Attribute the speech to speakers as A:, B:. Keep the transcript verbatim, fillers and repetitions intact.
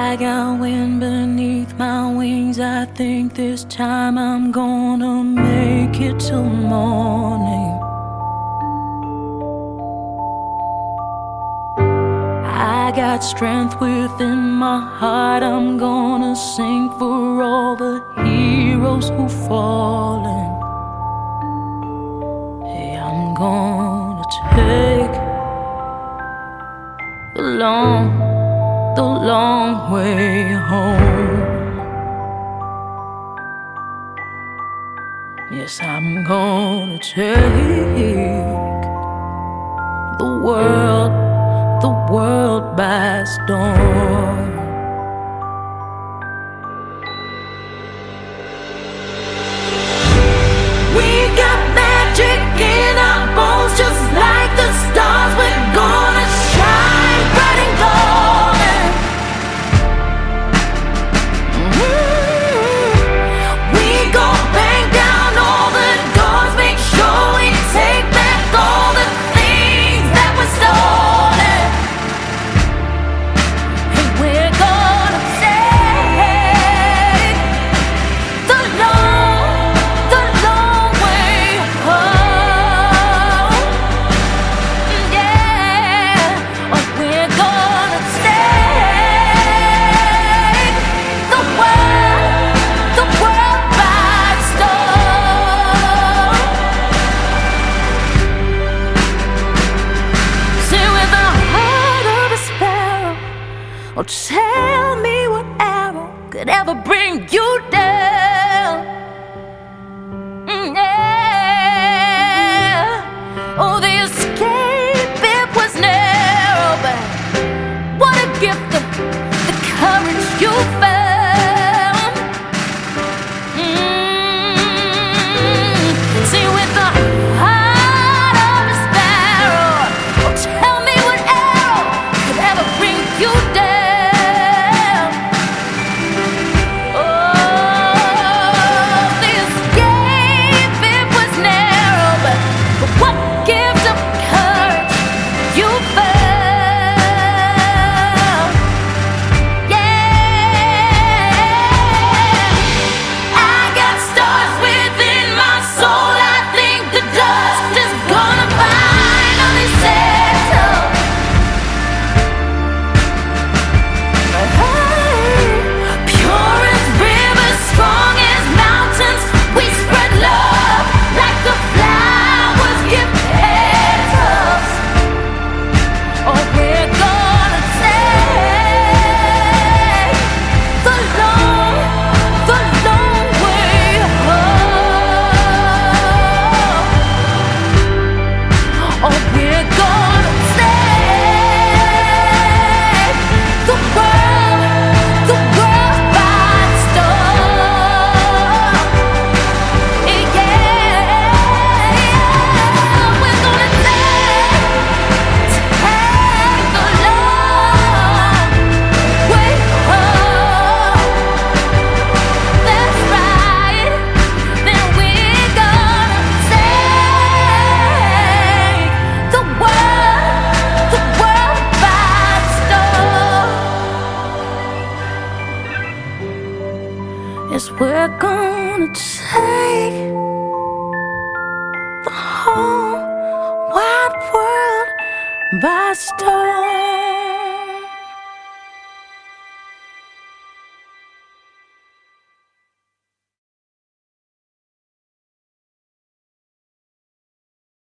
A: I got wind beneath my wings. I think this time I'm gonna make it till morning. I got strength within my heart. I'm gonna sing for all the heroes who've fallen. Hey, I'm gonna take the long, the long way home. Yes, I'm gonna take the world, the world by storm. We got magic in our bones, just like the stars. We're gonna shine bright and golden. Mm-hmm. We gon' bang down all the doors, make sure we take back all the things that were stolen. And we're gonna take the long, the long way home. Yeah, oh, we're gonna take the world, the world by storm. See, with the heart of a sparrow, oh, tell me what arrow could ever bring you down. Mm, yeah. Oh, the escape, it was narrow, but what a gift, the, the courage you found. Mm. See, with the heart of a sparrow, oh, tell me what arrow could ever bring you down. Oh, the escape, it was narrow, but, but what gift of courage you found. Yeah, I got stars within my soul. I think the dust is gonna finally settle. Pure as rivers, strong as mountains, we spread love like the flowers give petals. Oh, we're gonna take the long, the long way home. Oh, we're gonna take the world, the world by storm. Yeah, we're gonna take, take the long way home. That's right. Then we're gonna take the world, the world by storm. Yes, we're gonna take the whole wide world by storm.